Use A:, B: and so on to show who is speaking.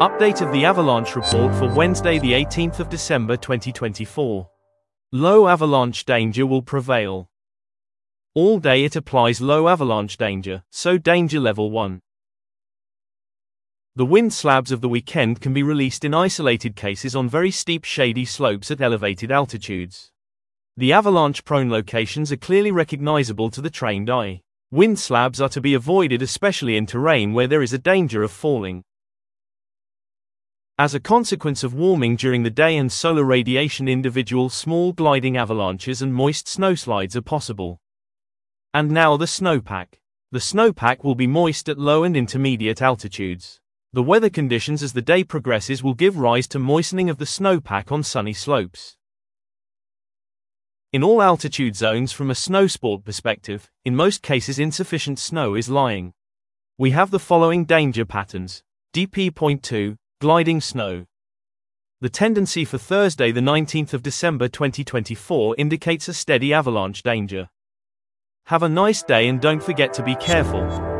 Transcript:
A: Update of the avalanche report for Wednesday the 18th of December 2024. Low avalanche danger will prevail. All day it applies low avalanche danger, so danger level 1. The wind slabs of the weekend can be released in isolated cases on very steep shady slopes at elevated altitudes. The avalanche-prone locations are clearly recognizable to the trained eye. Wind slabs are to be avoided, especially in terrain where there is a danger of falling. As a consequence of warming during the day and solar radiation, individual small gliding avalanches and moist snowslides are possible. And now the snowpack. The snowpack will be moist at low and intermediate altitudes. The weather conditions as the day progresses will give rise to moistening of the snowpack on sunny slopes. In all altitude zones, from a snow sport perspective, in most cases insufficient snow is lying. We have the following danger patterns. DP.2, gliding snow. The tendency for Thursday the 19th of December 2024 indicates a steady avalanche danger. Have a nice day and don't forget to be careful.